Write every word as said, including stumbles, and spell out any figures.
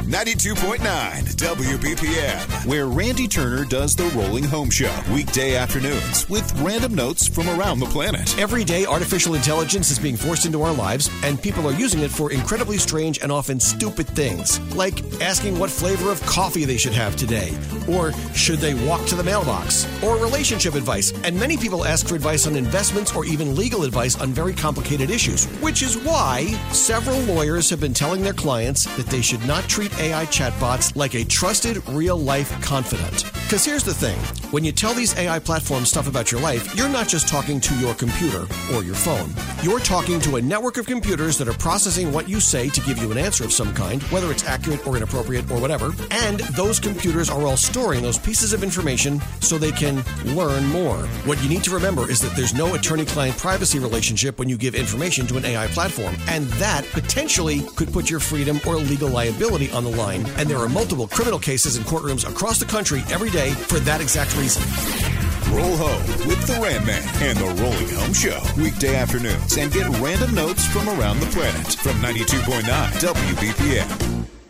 ninety-two point nine W B P M, where Randy Turner does the Rolling Home Show. Weekday afternoons with random notes from around the planet. Every day, artificial intelligence is being forced into our lives, and people are using it for incredibly strange and often stupid things, like asking what flavor of coffee they should have today, or should they walk to the mailbox, or relationship advice. And many people ask for advice on investments or even legal advice on very complicated issues, which is why several lawyers have been telling their clients that they should not treat A I chatbots like a trusted, real-life confidant. Because here's the thing. When you tell these A I platforms stuff about your life, you're not just talking to your computer or your phone. You're talking to a network of computers that are processing what you say to give you an answer of some kind, whether it's accurate or inappropriate or whatever. And those computers are all storing those pieces of information so they can learn more. What you need to remember is that there's no attorney-client privacy relationship when you give information to an A I platform. And that potentially could put your freedom or legal liability on the line. And there are multiple criminal cases in courtrooms across the country every day for that exact reason. Roll home with the Ram Man and the Rolling Home Show. Weekday afternoons, and get random notes from around the planet from ninety-two point nine W B P M.